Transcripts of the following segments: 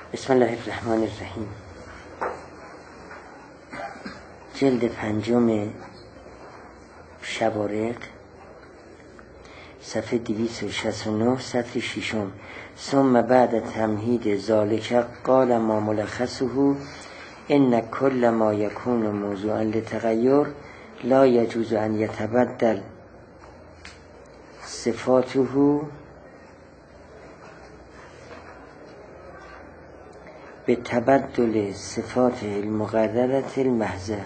بسم الله الرحمن الرحیم. جلد 5 شوارق، صفحه 269، سطر 6. ثم بعد تمهید ذالک قال ما ملخصه ان کل ما یکون موضوعا لتغیر لا یجوز ان یتبدل صفاته به تبدل صفات المقررة المحضة.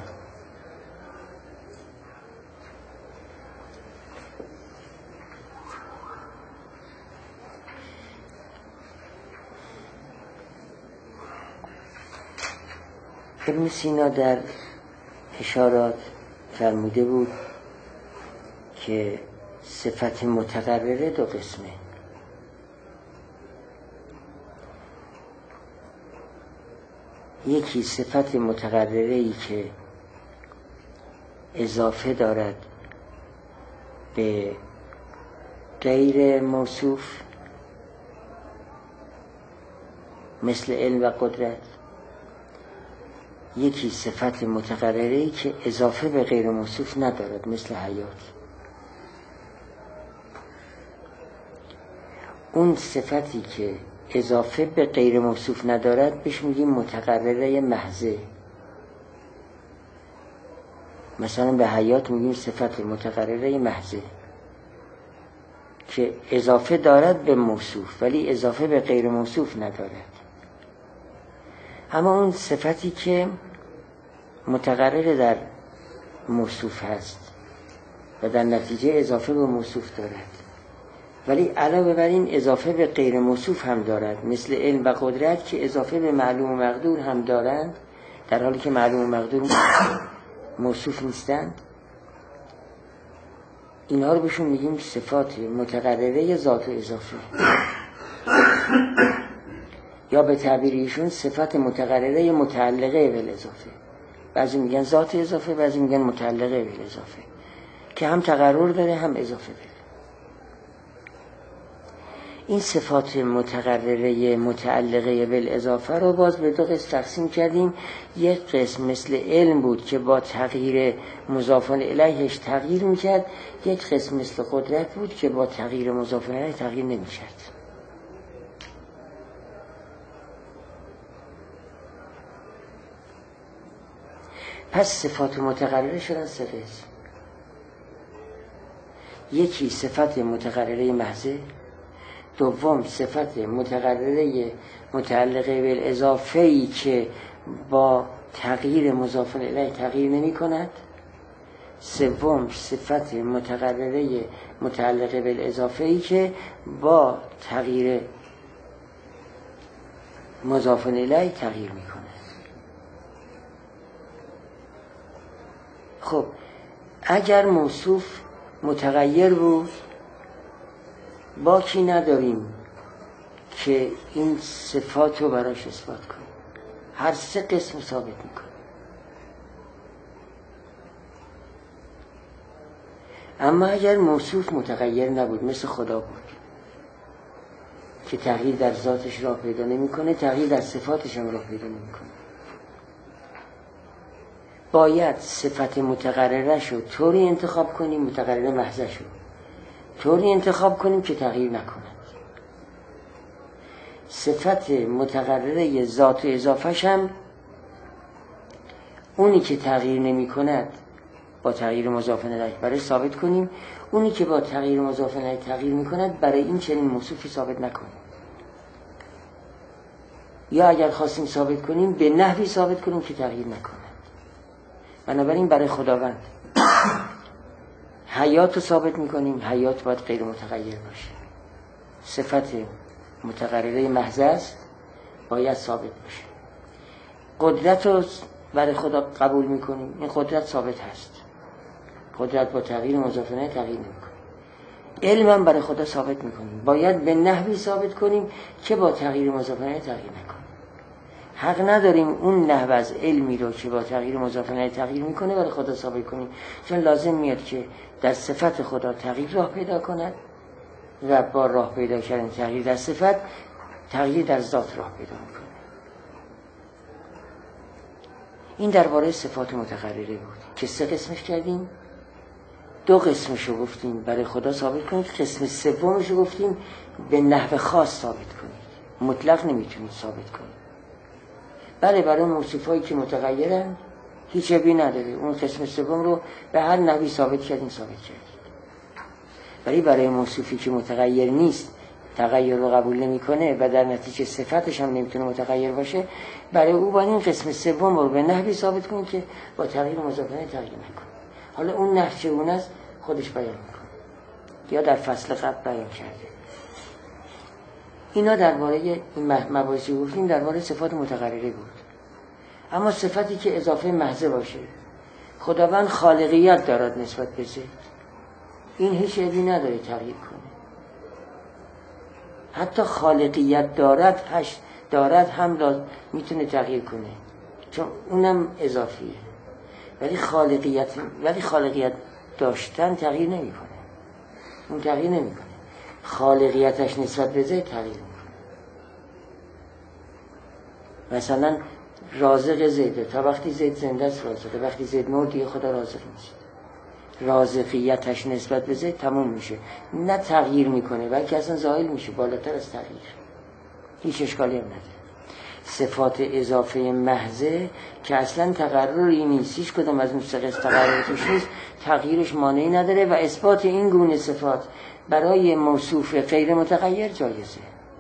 ابن سینا در اشارات فرموده بود که صفت متقرره 2 قسمه. یکی صفت متقرره‌ای که اضافه دارد به غیر موصوف مثل علم و قدرت. یکی صفت متقرره‌ای که اضافه به غیر موصوف ندارد مثل حیات. اون صفتی که اضافه به غیر موصوف ندارد بهش میگیم متقرره محضه. مثلا به حیات میگیم صفت متقرره محضه که اضافه دارد به موصوف ولی اضافه به غیر موصوف ندارد. اما اون صفتی که متقرر در موصوف هست و در نتیجه اضافه به موصوف دارد ولی علاوه بر این اضافه به غیر موصوف هم دارد مثل علم و قدرت که اضافه به معلوم و مقدور هم دارند در حالی که معلوم و مقدور موصوف نیستند. اینها رو بهشون میگیم صفات متقرره ذات و اضافه، یا به تعبیر ایشون صفت متقرره متعلقه بالاضافه. بعضی میگن ذات اضافه، بعضی میگن متعلقه بالاضافه که هم تقرر داره هم اضافه داره. این صفات متقرره متعلقه بالاضافه رو باز به 2 قسم تقسیم کردیم. یک قسم مثل علم بود که با تغییر مضاف الیهش تغییر میکرد، یک قسم مثل قدرت بود که با تغییر مضاف الیه تغییر نمیکرد. پس صفات متقرره شدن 3 قسم. یکی صفت متقرره محضه، دوم صفت متقرره متعلقه بالاضافه‌ای که با تغییر مضاف الیه تغییر نمی کند، سوم صفت متقرره متعلقه بالاضافه‌ای که با تغییر مضاف الیه تغییر می کند. خب اگر موصوف متغیر بود باکی نداریم که این صفات رو براش اثبات کنیم، هر 3 قسم ثابت میکنه. اما اگر موصوف متغیر نبود مثل خدا بود که تغییر در ذاتش راه پیدا نمیکنه، تغییر در صفاتش هم راه پیدا نمیکنه، باید صفت متقرره شو طوری انتخاب کنیم، متقرره محضه شو طوری انتخاب کنیم که تغییر نکند. صفت متقرره ذات و اضافهش هم اونی که تغییر نمی کند با تغییر مضاف الیه برای ثابت کنیم، اونی که با تغییر مضاف الیه تغییر می کند برای این چنین موصوفی ثابت نکنیم. یا اگر خواستیم ثابت کنیم به نحوی ثابت کنیم که تغییر نکند. بنابراین برای خداوند حیات رو ثابت میکنیم، حیات باید غیر متغیر باشه. صفت متقرره محض است باید ثابت باشه. قدرت رو برای خدا قبول میکنیم، این قدرت ثابت هست، قدرت با تغییر مضاف الیه تغییر نمیکنه. علم هم برای خدا ثابت میکنیم، باید به نحوی ثابت کنیم که با تغییر مضاف الیه تغییر نکنه. حق نداریم اون نحو از علمی رو که با تغییر مضاف الیه تغییر میکنه برای خدا ثابت کنیم، چون لازم میاد که در صفت خدا تغییر راه پیدا کند و با راه پیدا کردن تغییر در صفت تغییر در ذات راه پیدا میکنه. این درباره صفات متقرره بود که 3 قسمش کردیم. 2 قسمشو گفتیم برای خدا ثابت کنید، قسم سومشو گفتیم به نحو خاص ثابت کنید، مطلق نمیتونید ثابت کنید. بله برای موصوفایی که متغیرن هیچ عیبی نداره، اون قسم سوم رو به هر نحوی ثابت کردیم. ولی برای موصوفی که متغیر نیست، تغییر رو قبول نمیکنه و در نتیجه صفتش هم نمیتونه متغیر باشه، برای او باید این قسم سوم رو به نحوی ثابت کنید که با تغییر مضاف الیه تغییر نکنه. حالا اون نحو چگونه است خودش بیان میکنه یا در فصل قبل بیان کرده. اینا درباره این مباحثی گفتیم درباره صفات متقرره بود. اما صفتی که اضافه محض باشه، خداوند خالقیت دارد نسبت به ذات، این هیچ عیبی نداره تغییر کنه. حتی خالقیت دارد هم میتونه تغییر کنه، چون اونم اضافیه. ولی خالقیت داشتن تغییر نمیکنه. اون تغییر نمیکنه، خالقیتش نسبت به ذات تغییر میکنه. مثلا رازق زیده، تا وقتی زید زنده است رازقه، وقتی زید مرد دیگه خدا رازق نیست. رازقیتش نسبت به ذات تموم میشه، نه تغییر میکنه بلکه اصلا زائل میشه، بالاتر از تغییر، هیچ اشکالی هم نداره. صفات اضافه محضه که اصلا تقرری نیست، هیچ کدوم از مستقص تقررش نیست، تغییرش مانعی نداره و اثبات این گونه صفات برای موصوف غیر متغیر جایزه.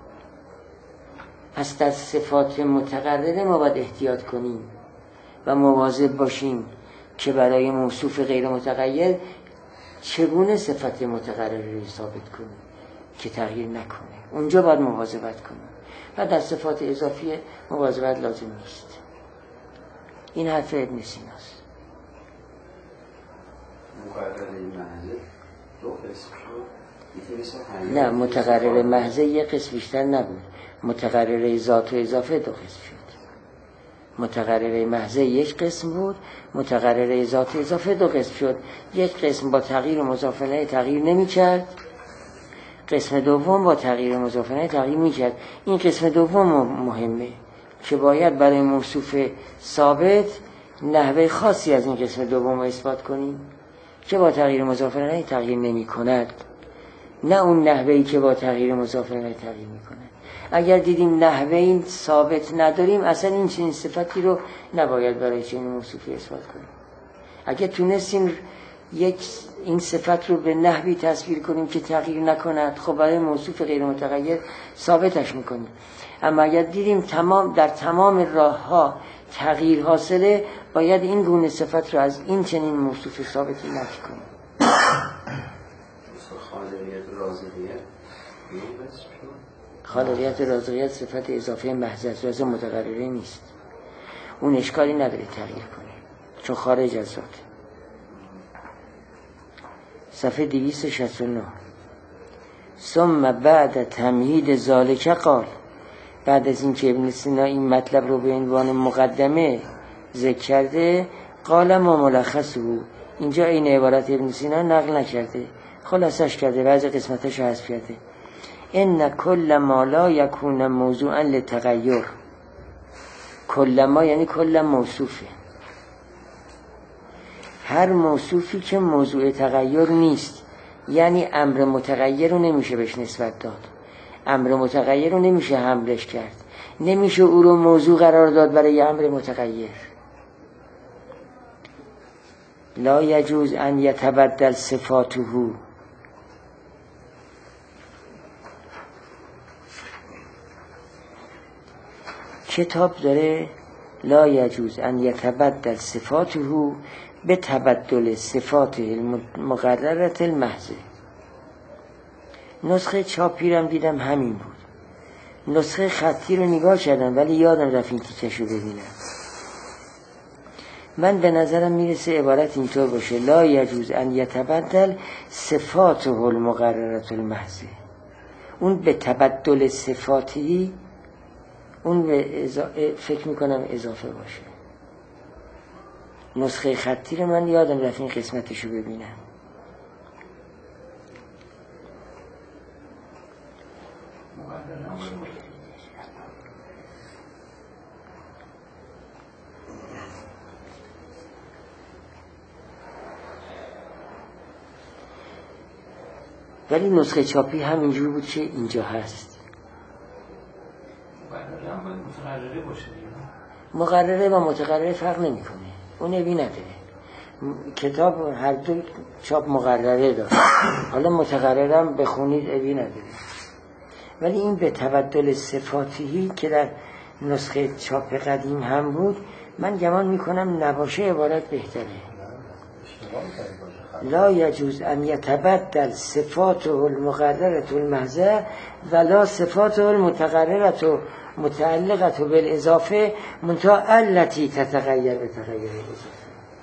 پس در صفات متقرره ما باید احتیاط کنیم و مواظب باشیم که برای موصوف غیر متغیر چگونه صفت متقرره رو ثابت کنیم که تغییر نکنه. اونجا باید مواظبت کنیم و در صفات اضافی مواظبت لازم نیست. این حرف ابن سیناست. مقرره محض 2 قسم شد. نه، متقرره محض 1 قسم بیشتر نبود. متقرره ذات و اضافه 2 قسم شد. متقرره محض 1 قسم بود، متقرره ذات و اضافه 2 قسم شد. 1 قسم با تغییر مضاف الیه تغییر نمی‌کرد، قسم دوم با تغییر مضاف الیه تغییر می‌کرد. این قسم دوم مهمه که باید برای موصوف ثابت نحوه خاصی از این قسم دوم رو اثبات کنیم که با تغییر مضاف الیه تغییر نمی‌کند، نه اون نحوه‌ای که با تغییر مضاف الیه تغییر می‌کند. اگر دیدیم نحوه این ثابت نداریم، اصلا این چنین صفتی رو نباید برای چنین موصوفی اثبات کنیم. اگر تونستیم این صفت رو به نحوی تصویر کنیم که تغییر نکند، خب برای موصوف غیر متغیر ثابتش میکنیم. اما اگر دیدیم در تمام راه‌ها تغییر حاصله، باید این گونه صفت رو از این چنین موصوف ثابت نفی کنیم. خالقیت رازقیت صفت اضافه محض است، رازق متقرره نیست. اون اشکالی نداره تغییر کنه چون خارج از ذات. صفحه 269. ثم بعد تمهید ذالک قال، بعد از این که ابن سینا این مطلب رو به عنوان مقدمه ذکر کرده، قال ما ملخصه، اینجا این عبارت ابن سینا نقل نکرده، خلاصش کرده، بعضی قسمتش رو حذف کرده. ان کل ما لا یکون موضوعا للتغیر، کل ما یعنی کل موصوفه، هر موصوفی که موضوع تغییر نیست، یعنی امر متغیر رو نمیشه بهش نسبت داد، امر متغیر رو نمیشه حملش کرد، نمیشه او رو موضوع قرار داد برای امر متغیر. لا یجوز ان یتبدل صفاته، کتاب داره لا یجوز ان یتبدل صفاته به تبدل صفات المقررة المحضه. نسخه چاپی رو دیدم همین بود، نسخه خطی رو نگاه کردم ولی یادم رفت این تیکش رو ببینم. من به نظرم میرسه عبارت اینطور باشه لا یجوز ان یتبدل صفاته المقررة المحضه. اون به تبدل صفاتی، اون به فکر میکنم اضافه باشه. نسخه خطی رو من یادم رفت این قسمتشو ببینم. ولی نسخه چاپی همینجور بود که اینجا هست. مقرره و متقرره فرق نمی‌کنه، اون ابی نداره. کتاب هر دو چاپ مقرره داره، حالا متقررم بخونید ابی نداره. ولی این به تبدل صفاتی که در نسخه چاپ قدیم هم بود، من گمان میکنم نباشه عبارت بهتره. لا یجوز ان یتبدل صفاته المقرره المحضه ولا صفاته المتقرره متعلقه بالاضافه منتها التي تتغیر بتغیر الاضافه.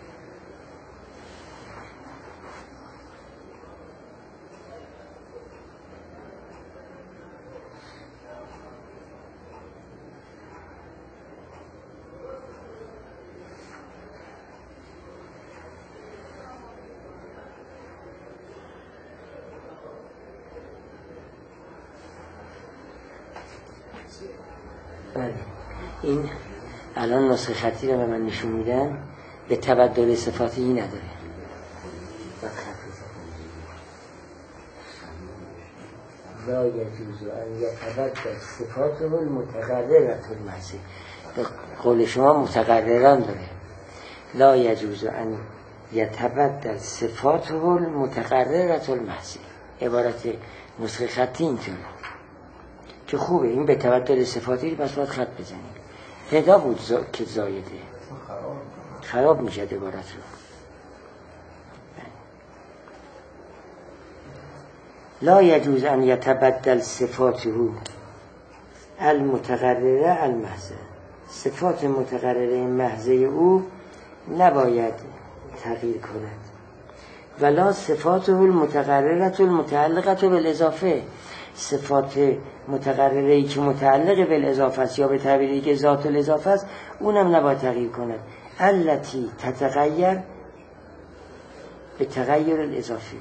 این الان نسخه خطی رو به من نشون میدن، به تبدل صفاتی نداره. لا یجوز ان یتبدل صفاته المتقرره المحضه، به قول شما متقرران داره. لا یجوز ان یتبدل صفاته المتقرره المحضه، عبارت نسخه خطی اینطوره که خوبه. این به تبدل صفاتی پس باید خط بزنیم. پیدا بود که زایده خراب میشه عبارت رو. لا یجوز ان یتبدل صفاته المتقرره المحضه، صفات متقرره محضه او نباید تغییر کند. ولا صفاته المتقرره المتعلقه بالاضافه، صفات متقرره‌ای که متعلق بالاضافه است یا به تعبیری که ذات الاضافه است اونم نباید تغییر کند. التی تتغیر به تغییر الاضافه،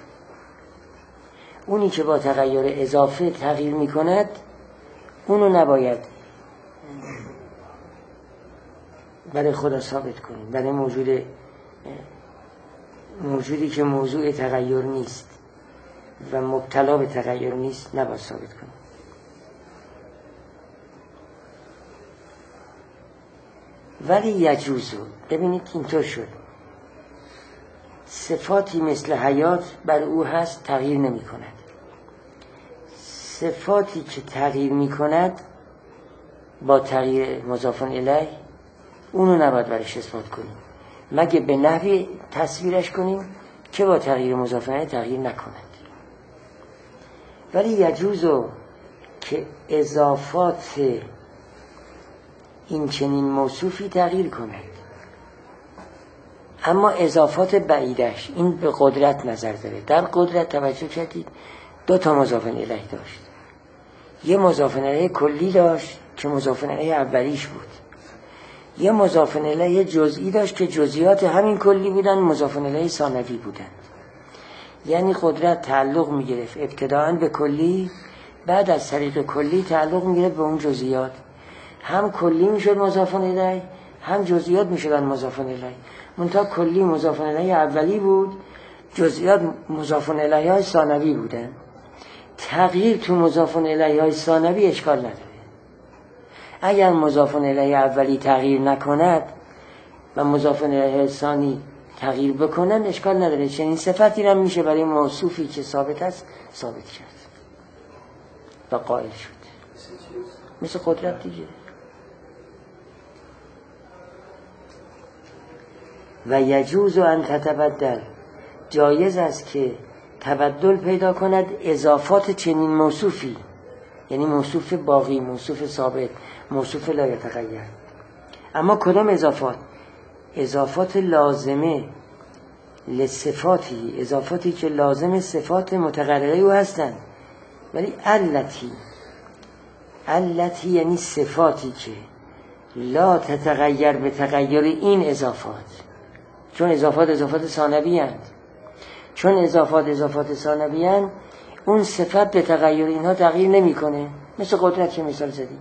اونی که با تغییر اضافه تغییر می کند اونو نباید برای خدا ثابت کنیم. برای موجودی که موضوع تغییر نیست و مبتلا به تغییر نیست نباید ثابت کنیم. ولی یجوزو، ببینید اینطور شد، صفاتی مثل حیات بر او هست تغییر نمی کند. صفاتی که تغییر می کند با تغییر مضاف الیه اونو نباید برش اثبات کنیم، مگه به نحوی تصویرش کنیم که با تغییر مضاف الیه تغییر نکند. ولی یجوزو که اضافات این چنین موصوفی تغییر کند، اما اضافات بعیدش این به قدرت نظر داره. در قدرت توجه کردید دو تا مضاف الیه داشت، یه مضاف الیه کلی داشت که مضاف الیه اولیش بود، یه مضاف الیه جزئی داشت که جزئیات همین کلی بودن، مضاف الیه ثانوی بودن. یعنی قدرت تعلق میگرفت ابتداءً به کلی، بعد از طریق کلی تعلق میگرفت به اون جزئیات، هم کلی میشد مضاف الیه هم جزئیات میشدن مضاف الیه. منتها کلی مضاف الیه اولی بود، جزئیات مضاف الیه های ثانوی بودن. تغییر تو مضاف الیه های ثانوی اشکال نداره. اگر مضاف الیه اولی تغییر نکند و مضاف الیه ثانی تغییر بکنن اشکال نداره. چنین صفتی هم میشه برای موصوفی که ثابت است ثابت کرد و قائل شد، مثل قدرت دیگه. و یجوز ان تتبدل، جایز است که تبدل پیدا کند اضافات چنین موصوفی، یعنی موصوف باقی، موصوف ثابت، موصوف لا یتغیر. اما کدام اضافات؟ اضافات لازمه لصفاتی، اضافاتی که لازم صفات متقرره او هستند. ولی التی یعنی صفاتی که لا تتغیر به تغییر این اضافات، چون اضافات ثانوی اند، چون اضافات ثانوی اند اون صفت به تغییر اینها تغییر نمیکنه. مثل قدرت که مثال زدیم.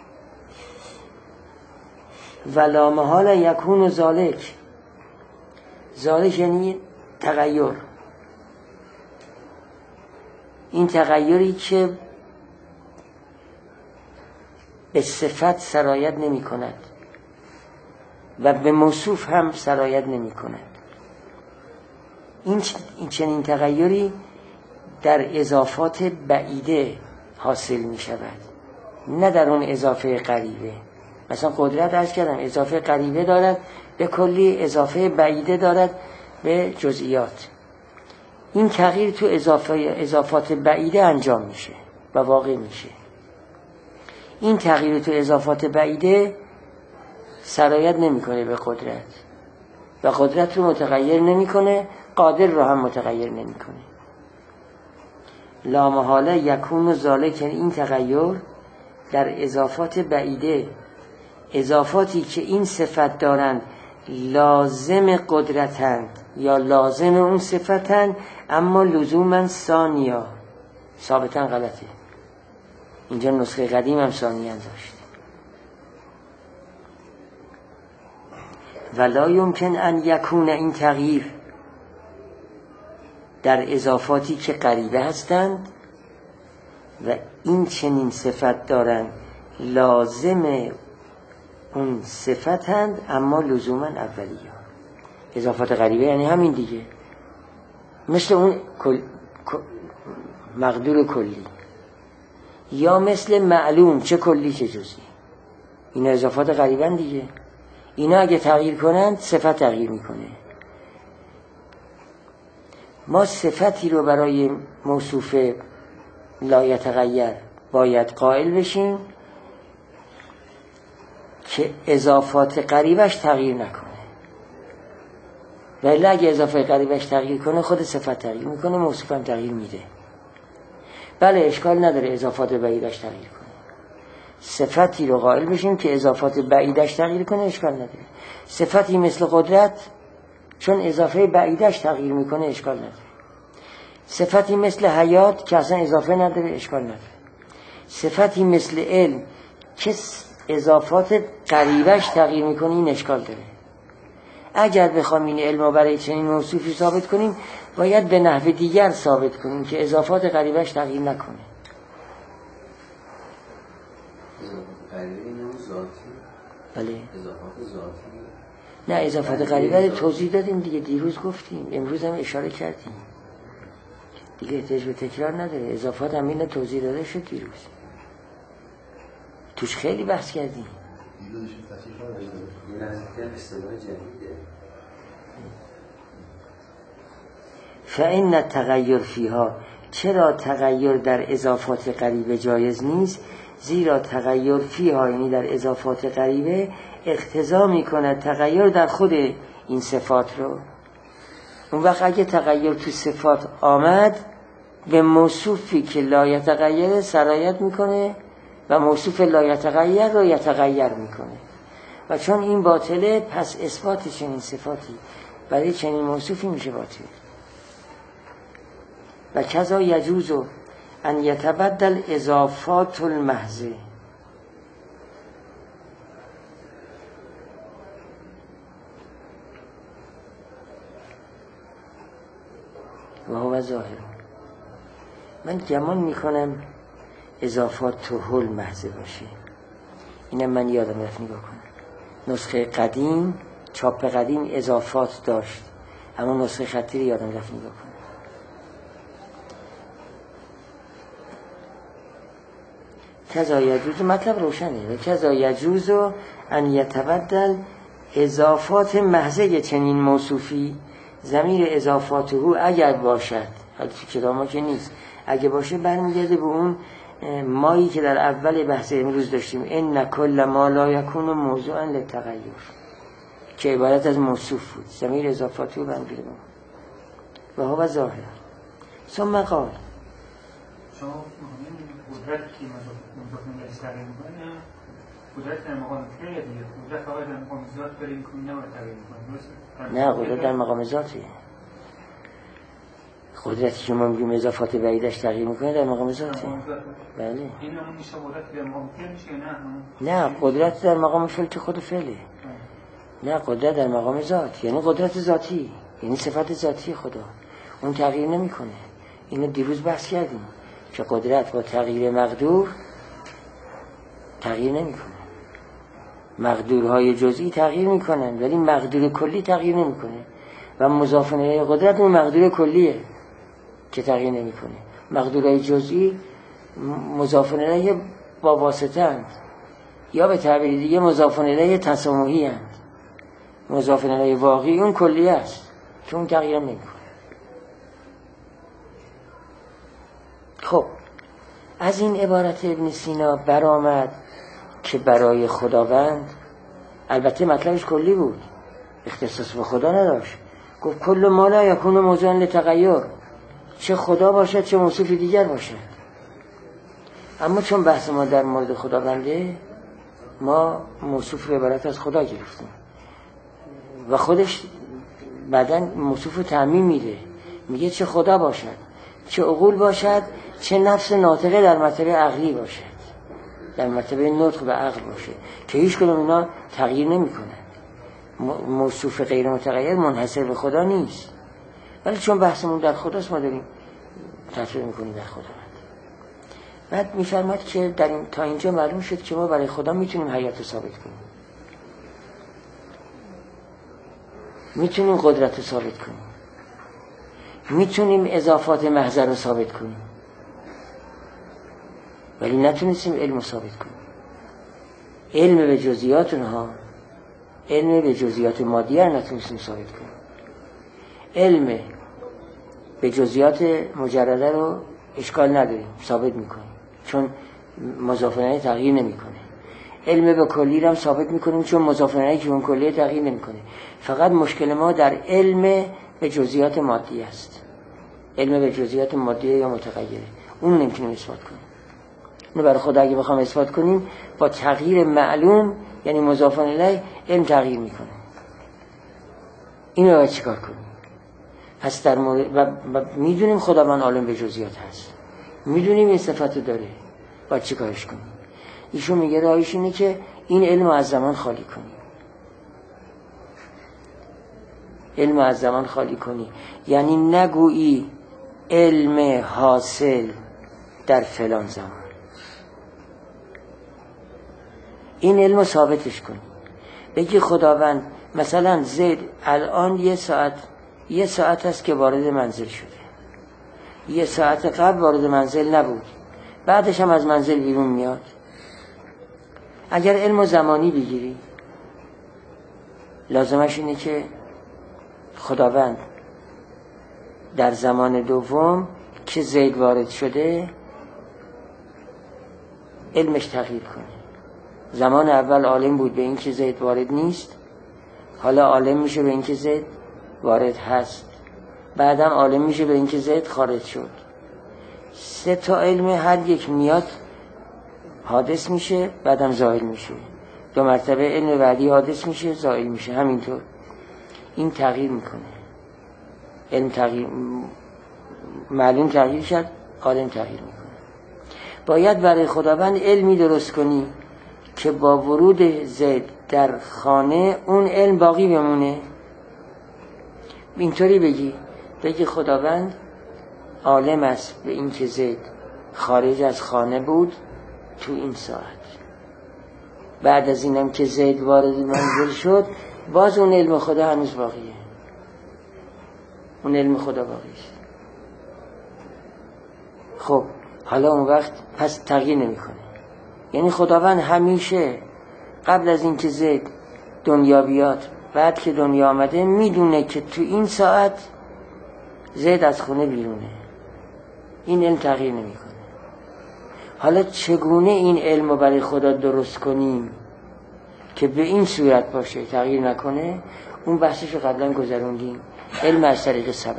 ولا محال یکون ذالک یعنی تغییر. این تغییری که به صفت سرایت نمی کند و به موصوف هم سرایت نمی کند. این چنین تغییری در اضافات بعیده حاصل می شود، نه در اون اضافه قریبه. مثلا قدرت عرض کردم اضافه قریبه دارد به کلی، اضافه بعیده دارد به جزئیات. این تغییر تو اضافات بعیده انجام میشه و واقع میشه. این تغییر تو اضافات بعیده سرایت نمیکنه به قدرت و قدرت رو متغیر نمیکنه، قادر رو هم متغیر نمیکنه. لا محاله یکون ذالک، این تغییر در اضافات بعیده، اضافاتی که این صفت دارند لازم قدرتند یا لازم اون صفتند، اما لزوما ثانیا، ثابتا غلطه. اینجا نسخه قدیم هم ثانیا داشت. ولا یمکن ان یکون، این تغییر در اضافاتی که قریبه هستند و این چنین صفت دارند لازم اون صفتند اما لزوما اولیه. اضافات قریبه یعنی همین دیگه، مثل اون مقدور کلی یا مثل معلوم چه کلی چه جزئی. اینا اضافات قریبن دیگه. اینا اگه تغییر کنند صفت تغییر میکنه. ما صفتی رو برای موصوف لا یتغیر باید قائل بشیم که اضافات قریبش تغییر نکنه، ولی اگه اضافه قریبش تغییر کنه خود صفت تغییر میکنه، موصوف هم تغییر میده. بله اشکال نداره اضافات بعیدش تغییر کنه. صفتی رو قائل بشیم که اضافات بعیدش تغییر کنه، اشکال نداره. صفتی مثل قدرت چون اضافه بعیدش تغییر میکنه اشکال نداره. صفتی مثل حیات که اصلا اضافه نداره اشکال نداره. صفتی مثل علم که اضافات قریبش تغییر میکنه این اشکال داره. اگر بخوام این علم رو برای چنین موصوفی ثابت کنیم باید به نحو دیگر ثابت کنیم که اضافات قریبش تغییر نکنه. قریبه اینم ذاتی؟ بله. اضافات ذاتی؟ نه اضافات قریبه توضیح دادیم دیگه، دیروز گفتیم، امروز هم اشاره کردیم دیگه، احتیاج به تکرار نداره. اضافات هم اینه توضیح داده شد دیروز، توش خیلی بحث کردیم. این از اصطلاح جدیده. فإن التغیر فیها، چرا تغییر در اضافات قریبه جایز نیست؟ زیرا تغییر فیها یعنی در اضافات قریبه اقتضا میکند تغییر در خود این صفات رو. اون وقت اگه تغییر تو صفات آمد به موصوفی که لا یتغیر سرایت میکنه و موصوف لا یتغیر رو یتغیر میکنه و چون این باطله پس اثبات چنین صفاتی برای چنین موصوفی میشه باطل. و کذا یجوز ان یتبدل اضافات المحضه، و هو ظاهر. من گمان میکنم اضافات تو حل محضه باشه. اینم من یادم رفت نگاه کنم. نسخه قدیم، چاپ قدیم اضافات داشت، اما نسخه خطی یادم رفت نگاه کنم. کذا یجوز، مطلب روشنه. و کذا یجوز ان یتبدل اضافات محضه چنین موصوفی، ضمیر اضافاته اگر باشد، حالا تو کلام ما که نیست، اگه باشه برمیگرده به اون مایی که در اول بحث امروز داشتیم، ان کل ما لا یکون موضوعا للتغیر، که عبارت از موصوف بود. ضمیر اضافاته برمیگرده به و هو ظاهر. ثم قال شما قدرت که مضافه استقیم میکنه، قدرت در مقام فعل دیگه، قدرت فقط در مقام ذات برای این کنی نباید تغییر میکنه. نه قدرت در مقام ذاته. قدرتی که ما میگیم اضافات بعیدش تغییر میکنه در مقام ذاته. بله. این همون میشه قدرت در مقام فعل میشه نه قدرت در مقام فعل که خود فعله. نه قدرت در مقام ذات یعنی قدرت ذاتی، یعنی صفت ذاتی خدا، اون تغییر نمیکنه. اینو دیروز بحث کردیم. که قدرت با تغییر مقدور تغییر نمیکنه. مقدورهای جزئی تغییر میکنن ولی مقدور کلی تغییر نمیکنه و مضاف الیه قدرت اون مقدور کلیه که تغییر نمیکنه. مقدورهای جزئی مضاف الیه با واسطه اند یا به تعبیر دیگه مضاف الیه تسامحی اند. مضاف الیه واقعی اون کلیه است که اون تغییر نمیکنه. خب از این عبارت ابن سینا برآمد که برای خداوند، البته مطلبش کلی بود، اختصاص به خدا نداشت، گفت کل ما لا یکون موضوعا لتغیر، چه خدا باشد چه موصوف دیگر باشد. اما چون بحث ما در مورد خداونده، ما موصوف رو عبارت از خدا گرفتیم و خودش بعداً موصوف رو تعمیم میده، میگه چه خدا باشد، چه عقول باشد، چه نفس ناطقه در مرتبه عقلی باشد، در مرتبه نطق و عقل باشه، که هیچ کدوم اینا تغییر نمی کنن. موصوف غیر متغیر منحصر به خدا نیست، ولی چون بحثمون در خداست ما داریم تفسیر میکنیم در خداوند. بعد میفرماد که در این تا اینجا معلوم شد که ما برای خدا میتونیم حیات رو ثابت کنیم، میتونیم قدرت رو ثابت کنیم، میتونیم اضافات محض رو ثابت کنیم، ولی نتونستیم علم رو ثابت کنیم. علم به جزئیات اونها، علم به جزئیات مادیه رو نتونستیم ثابت کنیم. علم به جزئیات مجرده رو اشکال نداریم، ثابت میکنیم، چون مضاف الیه تغییر نمیکنه. علم به کلی رو هم ثابت میکنیم، چون مضاف الیه که اون کلیه تغییر نمیکنه. فقط مشکل ما در علم به جزئیات مادی است. علم به جزئیات مادیه یا متغیره، اون نمیتونیم اثبات کنیم. اون برای خدا اگه بخوام اثبات کنیم با تغییر معلوم، یعنی مضاف الیه، علم تغییر میکنه. اینو باید چیکار کنیم؟ پس در مورد و میدونیم خداوند عالم به جزئیات هست، میدونیم این صفت رو داره، باید چیکارش کنیم؟ ایشون میگه راهش اینه که این علم از زمان خالی کنی. علم از زمان خالی کنی یعنی نگویی علم حاصل در فلان زمان، این علم رو ثابتش کنی. بگی خداوند مثلا زید الان یه ساعت هست که وارد منزل شده، یه ساعت قبل وارد منزل نبود، بعدش هم از منزل بیرون میاد. اگر علم زمانی بگیری، لازمش اینه که خداوند در زمان دوم که زید وارد شده علمش تغییر کنه. زمان اول عالم بود به این که زید وارد نیست، حالا عالم میشه به این که زید وارد هست، بعدم عالم میشه به این که زید خارج شد. 3 تا علم هر یک میاد حادث میشه، بعدم زائل میشه. 2 مرتبه علم بعدی حادث میشه، زائل میشه. همینطور این تغییر میکنه. علم تغییر، معلوم تغییر شد، عالم تغییر میکنه. باید برای خداوند علمی درست کنی که با ورود زید در خانه اون علم باقی بمونه. اینطوری بگی خداوند عالم است به این که زید خارج از خانه بود تو این ساعت، بعد از اینم که زید وارد منزل شد باز اون علم خدا هنوز باقیه، اون علم خدا باقیه. خب حالا اون وقت پس تغییر نمیکنه. یعنی خداوند همیشه قبل از این که زید دنیا بیاد، بعد که دنیا آمده، میدونه که تو این ساعت زید از خونه بیرونه. این علم تغییر نمیکنه. حالا چگونه این علم رو برای خدا درست کنیم که به این صورت باشه تغییر نکنه؟ اون بحثش رو قبلا گذروندیم. علم از طریق سبب.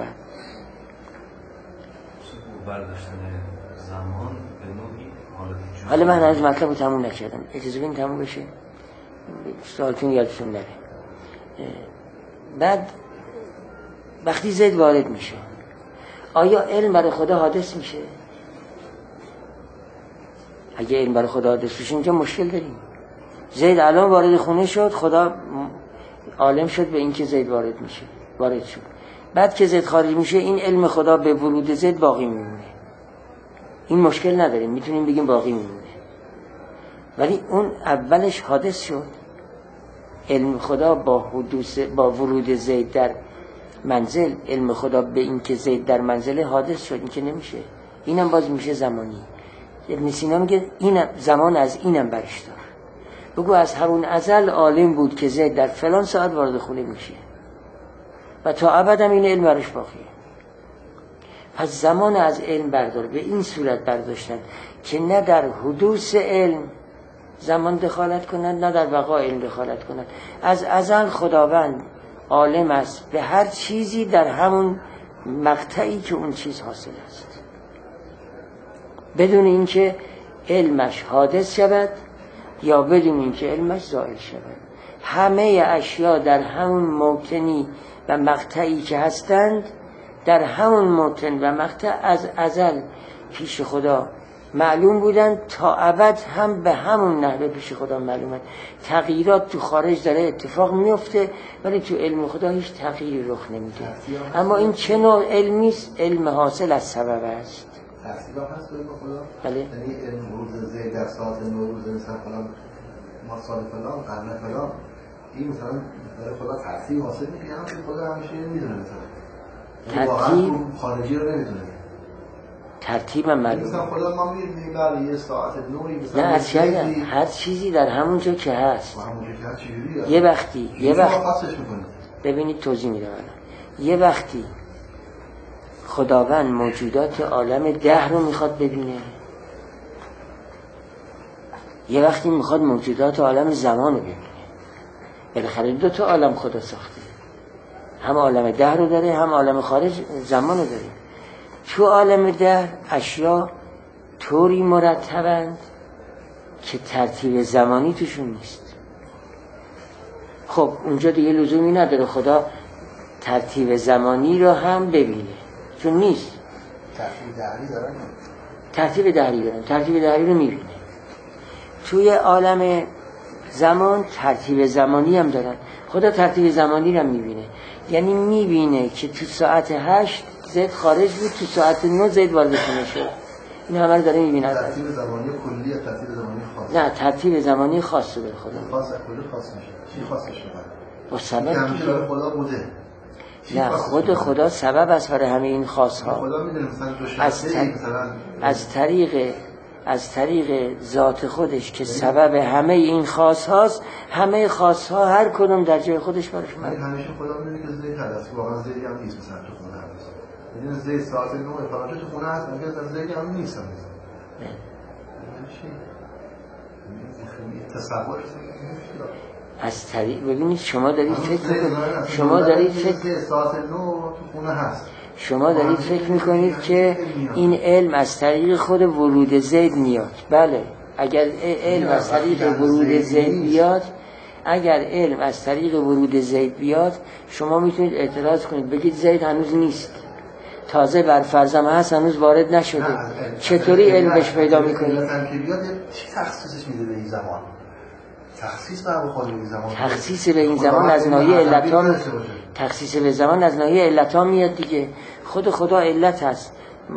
برداشتن زمان به نوعی حالت حالا من از مطلب رو تموم نکردم، اجازه بدین تموم بشه، سوالتون یادتون نره. بعد وقتی زید وارد میشه، آیا علم برای خدا حادث میشه؟ اگه علم برای خدا حادث بشه اینجا مشکل داریم. زید الان وارد خونه شد، خدا عالم شد به این که زید وارد شد. بعد که زید خارج میشه این علم خدا به ورود زید باقی میمونه. این مشکل نداریم، میتونیم بگیم باقی میمونه. ولی اون اولش حادث شد. علم خدا با ورود زید در منزل، علم خدا به این که زید در منزل حادث شد، این که نمیشه. اینم باز میشه زمانی. ابن سینا میگه این زمان از اینم برش دار. بگو از همون ازل عالم بود که زید در فلان ساعت وارد خونه میشه و تا ابدم این علم برش باقیه. پس زمان از علم بردار. به این صورت برداشتن که نه در حدوث علم زمان دخالت کنند، نه در بقا علم دخالت کنند. از ازل خداوند عالم است به هر چیزی در همون مقطعی که اون چیز حاصل است، بدون اینکه علمش حادث شود یا بدون اینکه علمش زائل شود. همه اشیا در همون موطنی و مقطعی که هستند، در همون موطن و مقطع از ازل پیش خدا معلوم بودند، تا ابد هم به همون نحوه پیش خدا معلومند. تغییرات تو خارج داره اتفاق میفته ولی تو علم خدا هیچ تغییری رخ نمیده. اما این چه نوع علمی است؟ علم حاصل از سبب است. ترتیب هست به خدا؟ بله. یعنی علم روز زید در ساعت نوروز مثلا فلان ما سال فلان قرن فلان، این مثلا برای خدا ترتیب حاصل میشه، هم خدا همیشه میدونه مثلا ترتیب خارجی رو نمیدونه. ترتیب معلومه. مثلا خدا ما می‌بینیم برای یه ساعت نوری مثلا نه از هر چیزی در همون جا که هست. یه وقتی ببینید توضیح میدم الان. یه وقتی خداوند موجودات عالم ده رو میخواد ببینه، یه وقتی میخواد موجودات عالم زمان رو ببینه. بالاخره دو تا عالم خدا ساخته، هم عالم ده رو داره هم عالم خارج زمان رو داره. تو عالم ده اشیا طوری مرتبند که ترتیب زمانی توشون نیست. خب اونجا دیگه لزومی نداره خدا ترتیب زمانی رو هم ببینه، چون نیست. ترتیب دهری رو میبینه. توی عالم زمان ترتیب زمانی هم دارن. خدا ترتیب زمانی رو میبینه، یعنی میبینه که تو ساعت 8 زید خارج بود، تو ساعت 9 زید وارد خونه شد. این همه رو داره میبینه. ترتیب زمانی کلی یا ترتیب زمانی خاص؟ نه، ترتیب زمانی خاص به خدا. خاص کلی خاص میشه. چی خاصش میشه؟ با سبب که خدا بوده. نه، خود خدا سبب است برای همه این خاص ها. خدا میدونه مثلا از طریق ذات خودش که سبب همه این خاص هاست، همه خاص ها هر کدوم در جای خودش برش میاد. همیشه خدا میدونه که زید هست، واقعا زیدی هم نیست مثلا تو خونه هست. میدونه زید ساعت 9 فلان تو خونه هست، مگر زیدی هم نیست. تصور از طریق ببینید شما دارید فکر ساعت 9 تو خونه هست. شما دارید فکر میکنید که این علم از طریق خود ورود زید میاد. بله، اگر علم از طریق ورود زید بیاد، شما میتونید اعتراض کنید، بگید زید هنوز نیست، تازه بر فرضم هست، هنوز وارد نشده. چطوری علم بهش پیدا میکنید؟ چی تخصیصش میده به این زمان؟ تخصیص به این زمان از ناحیه علت‌ها، تخصیص به زمان از ناحیه علت‌ها میاد دیگه. خود خدا علت هست.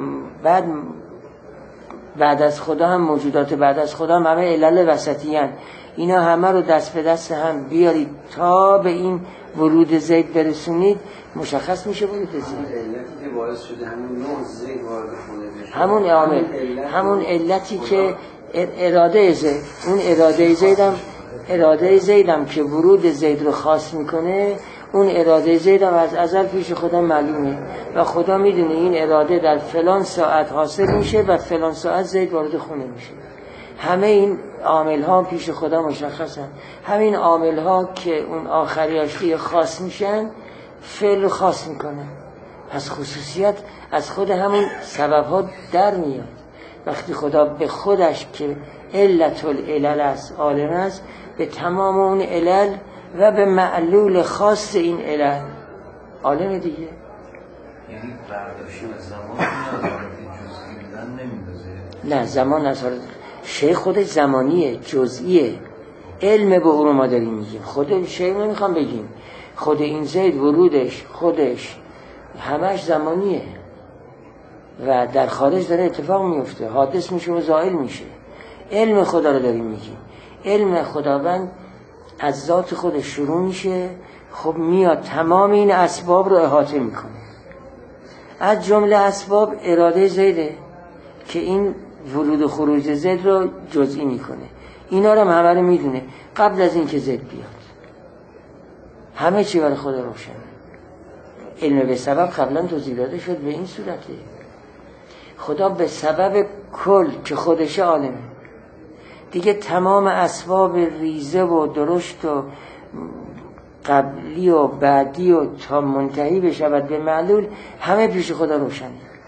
بعد از خدا هم موجودات بعد از خدا هم همه علل وسطی هستند. اینا همه رو دست به دست هم بیارید تا به این ورود زید برسونید، مشخص میشه ورود زید. علتی که باعث شده همون نوع زید وارد خونه بشه، همون عامل، همون علتی که اراده زید، اون اراده زیدم که ورود زید رو خاص میکنه، اون اراده زیدم از ازل پیش خدا معلومه و خدا میدونه این اراده در فلان ساعت حاصل میشه و فلان ساعت زید وارد خونه میشه. همه این عامل ها پیش خدا مشخصن. همین عامل ها که اون آخریاشتی خاص میشن فعل خاص میکنن. پس خصوصیت از خود همون سبب ها در میاد. وقتی خدا به خودش که علت العلل است، عالم است، به تمام اون علل و به معلول خاص این علل عالم دیگه. یعنی برداشتن زمان از حالت جزئی بودن نمیندازه؟ نه، زمان از حالت شیء خودش زمانیه، جزئیه. علم به او رو ما داریم میگیم، خود شیء نمیخوام بگیم. خود این زید ورودش خودش همش زمانیه، و در خارج داره اتفاق میفته، حادث میشه و زائل میشه. علم خدا رو داریم میگیم. علم خداوند از ذات خودش شروع میشه، خب میاد تمام این اسباب رو احاطه میکنه. از جمله اسباب اراده زیده که این ورود و خروج زید رو جزئی میکنه. اینا رو هم همه رو میدونه قبل از این که زید بیاد. همه چی برای خدا روشنه. علم به سبب قبلا توضیح داده شد به این صورته. خدا به سبب کل که خودشه عالمه دیگه، تمام اسباب ریزه و درشت و قبلی و بعدی و تا منتهی بشود به معلول همه پیش خدا روشنه.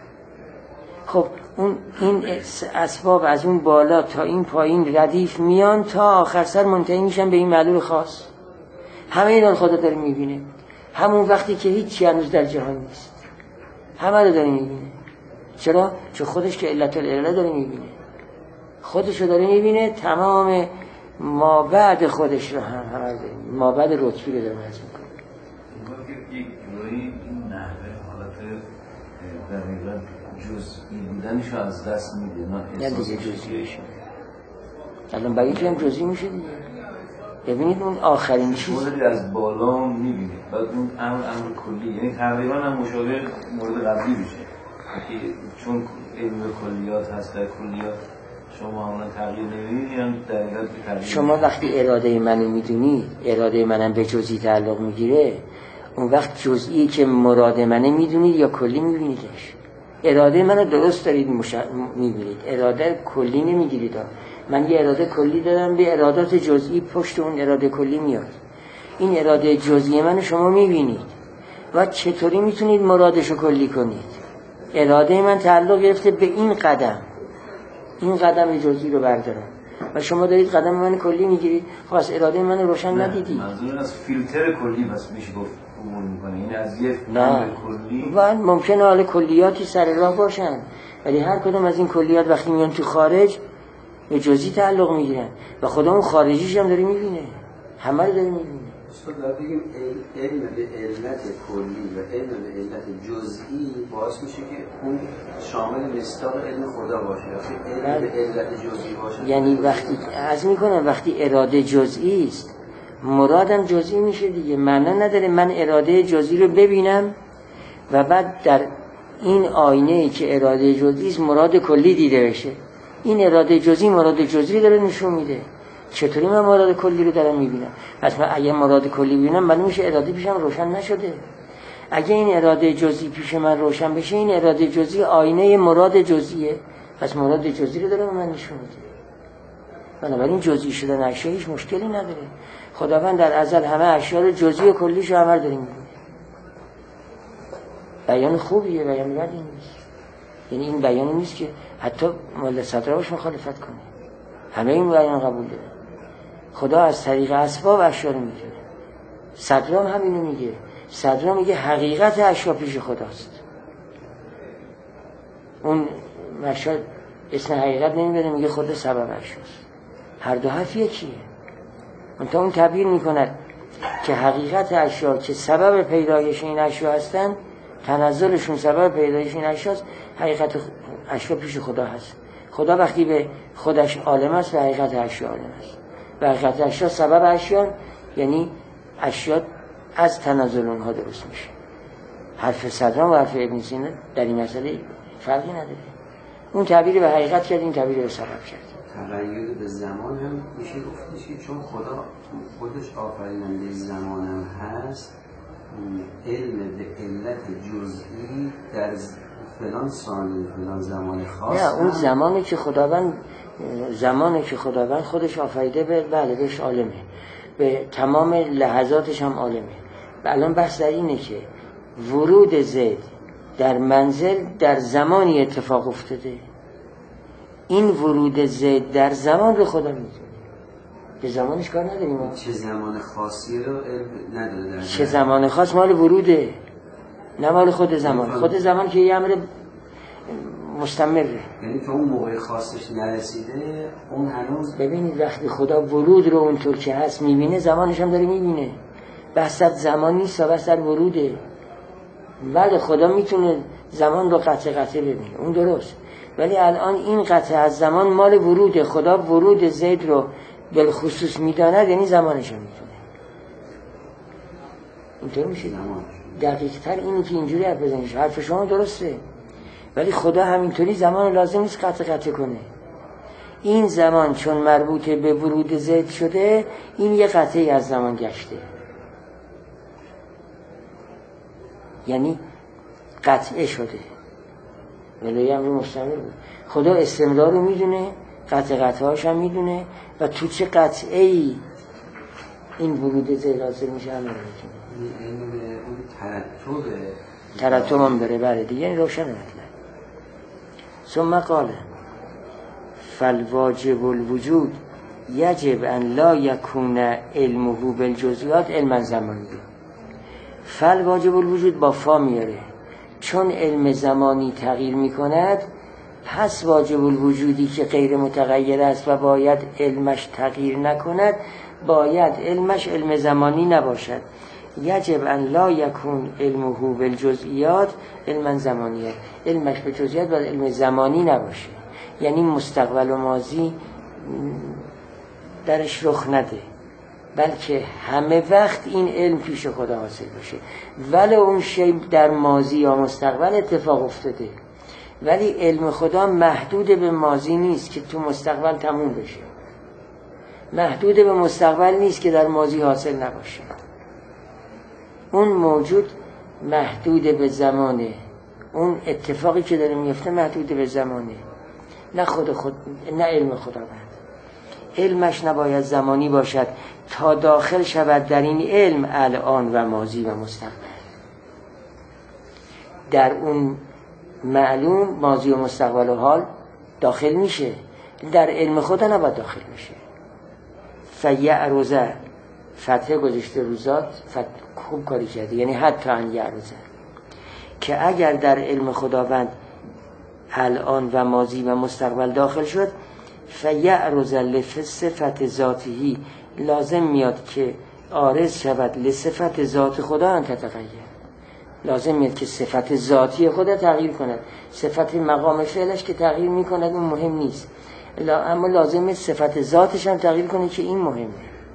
خب این اسباب از اون بالا تا این پایین ردیف میان تا آخر سر منتهی میشن به این معلول خاص. همه اینا خدا داره میبینه، همون وقتی که هیچی هنوز در جهان نیست همه رو داره میبینه. چرا؟ چون خودش که علت العله داره میبینه، خودش رو داره میبینه، تمام ما بعد خودش رو همه داره میبینه، ما بعد رتبی رو داره مرز میکنه. انگار که یک جایی این نحوه حالت در حقیقت جزئی بودنش رو از دست میده، نه دیگه جزئیش الان برای که هم جزئی میشه دیگه. ببینید اون آخرین چیز شما داری از بالا میبینید، بعد اون امر کلی، یعنی تقریبا هم مشابه مورد قبلی میشه که چون علم کلیات هست، در کلیات شما معمولا تغییر نمیدید، یعنی در حقیقت تغییر. شما وقتی اراده منو میدونی، اراده منم به جزئی تعلق میگیره، اون وقت جزئی که مراد منه میدونید یا کلی میبینیدش؟ اراده منو درست دارید میبینید، اراده کلی نمیگیرید. من یه اراده کلی دارم، به ارادات جزئی پشت اون اراده کلی میاد. این اراده جزئی منو شما میبینید و چطوری میتونید مرادشو کلی کنید؟ اراده من تعلق گرفته به این قدم جزئی رو بردارم و شما دارید قدم من کلی میگیرید. خب از اراده من روشن ندیدید. منظور از فیلتر کلی بس میشه گفت عموم میکنه، این از یک امر کلی و ممکنه حال کلیاتی سر راه باشن، ولی هر کدوم از این کلیات وقتی میان تو خارج به جزئی تعلق میگیرن و خدا اون خارجیش هم داره میبینه، همه رو داره میبینه. استاد داره بگیم علم به علت کلی و علم به علت جزئی باعث میشه که اون شامل مصداق علم خدا باشه، علم به علت جزئی باشه. یعنی وقتی عرض میکنم وقتی اراده جزئی است مرادم جزئی میشه دیگه. معنا نداره من اراده جزئی رو ببینم و بعد در این آینه‌ای که اراده جزئی است مراد کلی دیده بشه. این اراده جزئی مراد جزئی داره نشون میده. چطوری من مراد کلی رو دارم میبینم؟ پس من اگه مراد کلی ببینم معلوم میشه اراده پیشم روشن نشده. اگه این اراده جزئی پیش من روشن بشه، این اراده جزئی آینه مراد جزئیه، پس مراد جزئی رو داره من نشون میده. بنابراین جزئی شدن اشیا هیچ مشکلی نداره. خداوند در ازل همه اشیا رو جزئی و کلیش رو همه داره میبینه. بیان خوبیه، بیان بدی نیست. یعنی این بیان نیست که حتی مولد صدرا باش مخالفت کنه. همه این بیان قبول داره. خدا از طریق اسباب اشیا رو میدونه. صدرا هم همینو میگه. صدرا میگه حقیقت اشیا پیش خداست. اون مشهد اسم حقیقت نمیبره، میگه خدا سبب اشیاست. هر دو حرف یکیه. منتها اون تعبیر میکند که حقیقت اشیا که سبب پیدایش این اشیا هستن، تنزلشون سبب پیدایش این اشیاست، حقیقت اشیا پیش خدا هست. خدا وقتی به خودش عالم است و حقیقت اشیا عالم است و حقیقت اشیا سبب اشیا، یعنی اشیا از تنزل اونها درست میشه. حرف صدران و حرف ابن سینا در این مسئله فرقی نداره. اون تعبیر به حقیقت کرد، این تعبیر به سبب کرد. تغییر به زمان هم میشه گفتش که چون خدا خودش آفریننده زمان هم هست، علم به علت جزئی در فلان ثانیه فلان زمان خاص. نه، اون زمانی که خداوند خودش آفریده بله بهش عالمه، به تمام لحظاتش هم عالمه. و الان بحث در اینه که ورود زید در منزل در زمانی اتفاق افتاده. این ورود زید در زمان رو خدا میدونه، به زمانش کار نداریم. چه زمان خاصی رو نداره، چه زمان خاص مال وروده، نه مال خود زمان. خود زمان که یه امر مستمره، یعنی که اون موقع خاصش نرسیده اون هنوز. ببینید وقتی خدا ورود رو اونطور که هست میبینه، زمانش هم داره میبینه. بحث زمان نیست، بحث در وروده. ولی خدا میتونه زمان رو قطع ببینه، اون درست. ولی الان این قطع از زمان مال ورود خدا، ورود زید رو بالخصوص میداند، یعنی زمانش رو میتونه. اینطور میشه دقیق تر اینی که اینجوری حرف بزنیش. حرف شما درسته، ولی خدا همینطوری زمان رو لازم نیست قطع کنه. این زمان چون مربوط به ورود زید شده، این یه قطعی از زمان گشته، یعنی قطعه شده، ولی هم رو مستمر بود. خدا استمرار رو میدونه، قطعهاش هم میدونه و تو چه قطعه‌ای این ورود زید حاصل میشه هم میدونه. ترتب هم بره بره دیگه، این روشن مطلب. ثم قال فالواجب الوجود یجب ان لا یکون علمه بالجزئیات علما زمانی. فالواجب الوجود با فا میاره، چون علم زمانی تغییر میکند، پس واجب الوجودی که غیر متغیر است و باید علمش تغییر نکند، باید علمش علم زمانی نباشد. یجب ان لا یکون علمه بالجزئیات علما زمانیه، علمش به جزئیات باید علم زمانی نباشه، یعنی مستقبل و ماضی درش رخ نده، بلکه همه وقت این علم پیش خدا حاصل باشه. ولی اون شی در ماضی یا مستقبل اتفاق افتاده، ولی علم خدا محدود به ماضی نیست که تو مستقبل تموم بشه، محدود به مستقبل نیست که در ماضی حاصل نباشه. اون موجود محدود به زمانه، اون اتفاقی که داره میفته محدود به زمانه، نه نه علم خداوند. علمش نباید زمانی باشد تا داخل شود در این علم الان و ماضی و مستقبل. در اون معلوم ماضی و مستقبل و حال داخل میشه، در علم خدا نباید داخل میشه. فیعرضه فتحه گذاشته روزات، خوب کاری کرده، یعنی حتی ان یعرضه، که اگر در علم خداوند الان و ماضی و مستقبل داخل شد، فیعرض لصفت ذاته، لازم میاد که عارض شود لصفت ذات خدا ان تتغیر، لازم میاد که صفت ذاتی خدا تغییر کند. صفت مقام فعلش که تغییر میکند اون مهم نیست، اما لازمه صفت ذاتش هم تغییر کنه که این مهمه.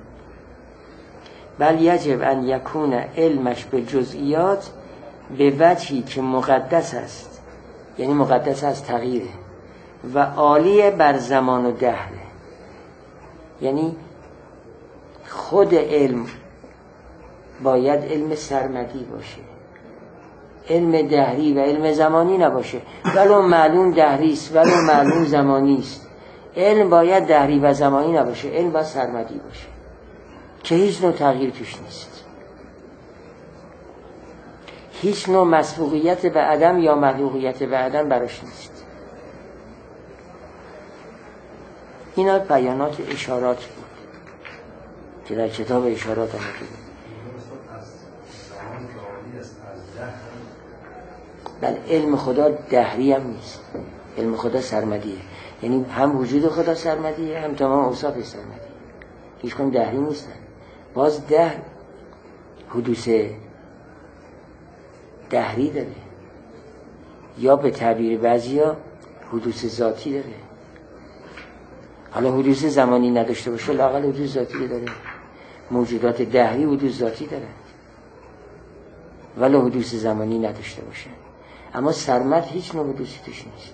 بل یجب ان یکون علمش به جزئیات به وجهی که مقدس است، یعنی مقدس از تغییره، و عالیه بر زمان و دهره، یعنی خود علم باید علم سرمدی باشه، علم دهری و علم زمانی نباشه. ولو معلوم دهری است ولو معلوم زمانی است، علم باید دهری و زمانی نباشه، علم باید سرمدی باشه که هیچ نوع تغییر توش نیست، هیچ نوع مسبوقیت به عدم یا محلوقیت به عدم براش نیست. اینا بیانات اشارات بود که در کتاب اشارات آمده بود. بله، علم خدا دهری هم نیست، علم خدا سرمدیه، یعنی هم وجود خدا سرمدیه، هم تمام اوصاف سرمدیه، هیچ کدوم دهری نیستن. باز دهر حدوث دهری داره، یا به تعبیر بعضیا حدوث ذاتی داره. حالا حدوث زمانی نداشته باشه، لااقل حدوث ذاتی داره. موجودات دهری حدوث ذاتی داره ولی حدوث زمانی نداشته باشه، اما سرمد هیچ نوع حدوثی توش نیست.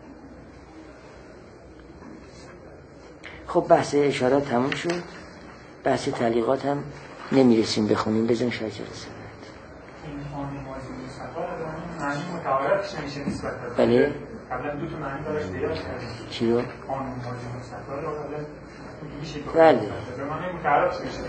خب بحث اشارات تموم شد، بحث تعلیقات هم نمیرسیم بخونیم، بزن شاید جلسه این معنی متعارفش نمیشه نسبت داد. بله قبلا دو تا معنی داشت دیگه چی رو؟ قانون ماضی مستقبل رو قبلا میشه بله به معنی متعارفش میشه.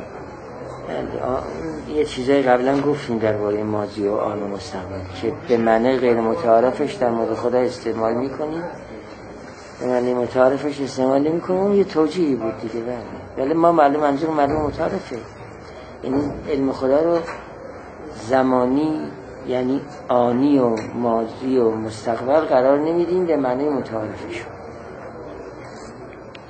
یه چیزای قبلا گفتیم درباره ماضی و آن و مستقبل که به معنی غیر متعارفش در مورد خدا استعمال میکنیم، به معنی متعارفش استعمال نمیکنیم. اون یه توجیهی بود دیگه. بله ما منظور معلوم متعارفه، یعنی علم خدا رو زمانی یعنی آنی و ماضی و مستقبل قرار نمیدیم، به معنی متعارفش.